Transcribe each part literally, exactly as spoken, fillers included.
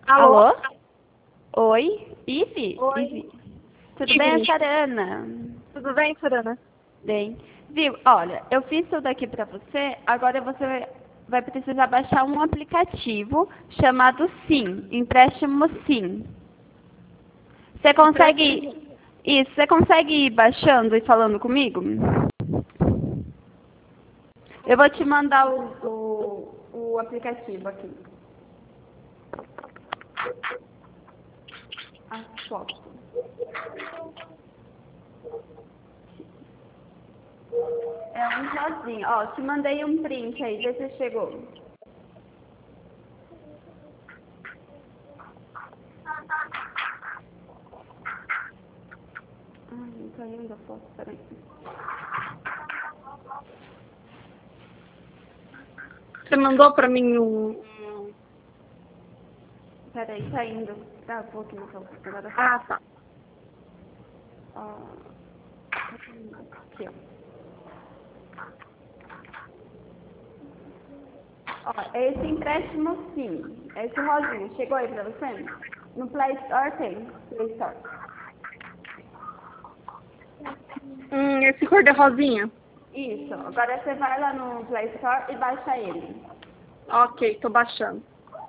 Alô? Alô? Oi? Ive? Oi. Ive. Tudo Ive. bem, Sarana? Tudo bem, Sarana? Bem. Viu? Olha, eu fiz tudo aqui pra você, agora você vai precisar baixar um aplicativo chamado Sim, Empréstimo Sim. Você consegue... Isso, você consegue ir baixando e falando comigo? Eu vou te mandar o, o, o aplicativo aqui. As fotos. É um rosinha. Ó, te mandei um print aí, vê se chegou. Ai, não tô indo a foto, peraí. Você mandou pra mim um... Peraí, tá indo. Tá um pouquinho no agora. Ah, tá. Ó, aqui, ó. Ó, esse empréstimo sim. Esse rosinha. Chegou aí pra você? No Play Store tem. Play Store. Hum, esse cor de rosinha? Isso. Agora você vai lá no Play Store e baixa ele. Ok, tô baixando.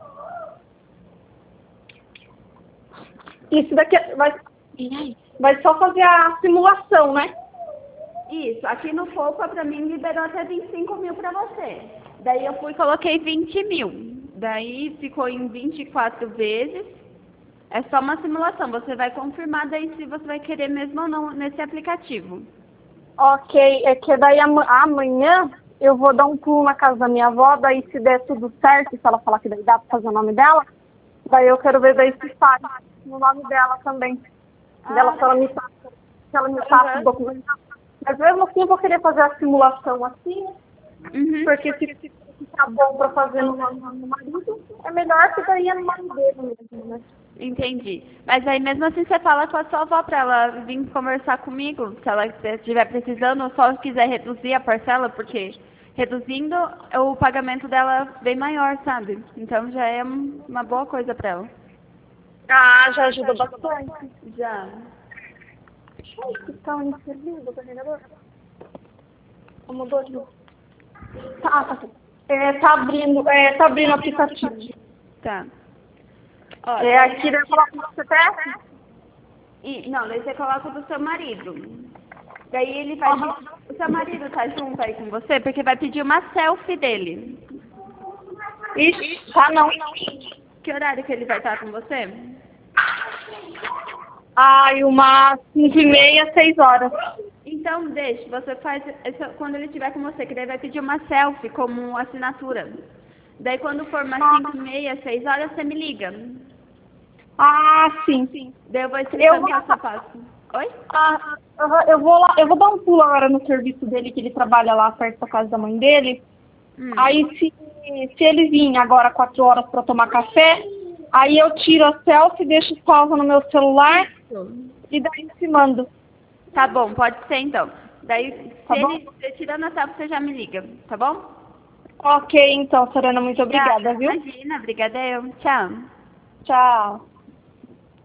Isso daqui vai, vai só fazer a simulação, né? Isso. Aqui no Poupa, pra mim, liberou até vinte e cinco mil pra você. Daí eu fui e coloquei vinte mil. Daí ficou em vinte e quatro vezes. É só uma simulação. Você vai confirmar daí se você vai querer mesmo ou não nesse aplicativo. Ok, é que daí ama- amanhã eu vou dar um pulo na casa da minha avó, daí se der tudo certo, se ela falar que daí dá pra fazer o nome dela, daí eu quero ver daí se faz no nome dela também. Ah, Dela, se ela me passa, se ela me passa o uhum. documento. Mas mesmo assim eu vou querer fazer a simulação assim, Uhum. porque se ficar bom pra fazer no nome do marido, é melhor que daí é no nome dele mesmo, né? Entendi. Mas aí mesmo assim você fala com a sua avó pra ela vir conversar comigo, se ela estiver precisando ou só quiser reduzir a parcela, porque reduzindo o pagamento dela bem maior, sabe? Então já é um- uma boa coisa pra ela. Ah, já ajuda bastante. Já. Ai, que tal inserido do carregador? Mudou de novo. Tá, tá aqui. É, tá abrindo, é, tá abrindo o aplicativo. Tá. Ó, É, daí- aqui deve falar com o C P F? e, não, daí você coloca o do seu marido. Daí ele vai. Aham. O seu marido tá junto aí com você, porque vai pedir uma selfie dele. Ixi, tá não. Que horário que ele vai estar com você? Ai, umas cinco e meia, seis horas. Então, deixa, você faz essa- quando ele estiver com você, que daí vai pedir uma selfie como assinatura. Daí quando for umas cinco e meia, seis horas, você me liga. Ah, sim, sim. Daí eu vou Eu explicando vou, passo a passo. Oi? ah, aham, eu vou lá, eu vou dar um pulo agora no serviço dele, que ele trabalha lá perto da casa da mãe dele. Hum. Aí se, se ele vir agora quatro horas para tomar café, aí eu tiro a selfie, deixo salva no meu celular e daí te mando. Tá bom, pode ser então. Daí, se Tá bom? ele você tirando a selfie, você já me liga, tá bom? Ok, então, Sorana, muito obrigada, viu? Imagina, obrigada eu. Tchau. Tchau.